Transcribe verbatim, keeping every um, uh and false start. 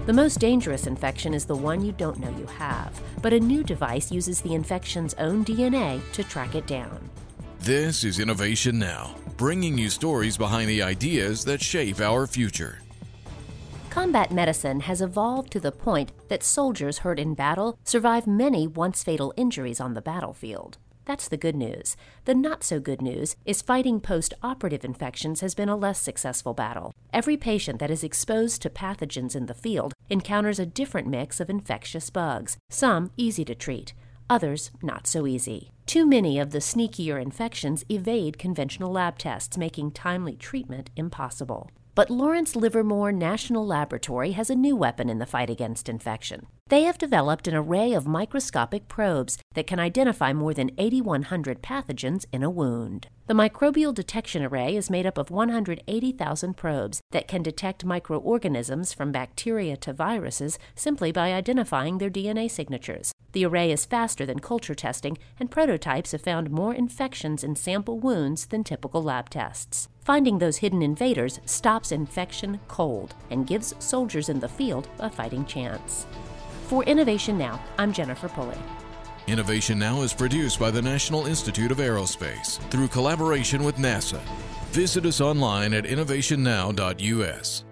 The most dangerous infection is the one you don't know you have, but a new device uses the infection's own D N A to track it down. This is Innovation Now, bringing you stories behind the ideas that shape our future. Combat medicine has evolved to the point that soldiers hurt in battle survive many once-fatal injuries on the battlefield. That's the good news. The not-so-good news is fighting post-operative infections has been a less successful battle. Every patient that is exposed to pathogens in the field encounters a different mix of infectious bugs, some easy to treat, others not so easy. Too many of the sneakier infections evade conventional lab tests, making timely treatment impossible. But Lawrence Livermore National Laboratory has a new weapon in the fight against infection. They have developed an array of microscopic probes that can identify more than eight thousand one hundred pathogens in a wound. The microbial detection array is made up of one hundred eighty thousand probes that can detect microorganisms from bacteria to viruses simply by identifying their D N A signatures. The array is faster than culture testing, and prototypes have found more infections in sample wounds than typical lab tests. Finding those hidden invaders stops infection cold and gives soldiers in the field a fighting chance. For Innovation Now, I'm Jennifer Pulley. Innovation Now is produced by the National Institute of Aerospace through collaboration with NASA. Visit us online at innovation now dot U S.